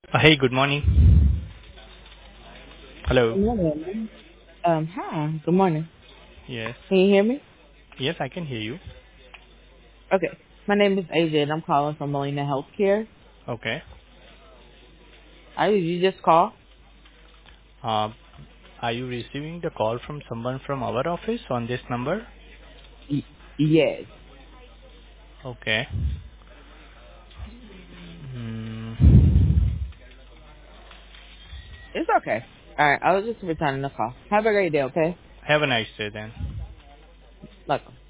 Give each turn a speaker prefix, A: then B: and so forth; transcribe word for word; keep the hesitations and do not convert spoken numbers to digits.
A: Uh, Hey, good morning. Hello.
B: Good morning. Um, hi. Good morning.
A: Yes.
B: Can you hear me?
A: Yes, I can hear you.
B: Okay. My name is A J and I'm calling from Molina Healthcare.
A: Okay.
B: I did you just call?
A: Uh, are you receiving the call from someone from our office on this number?
B: Y- yes.
A: Okay. Mm,
B: It's okay. All right. I was just returning the call. Have a great day. Okay.
A: have a nice day then.
B: Welcome.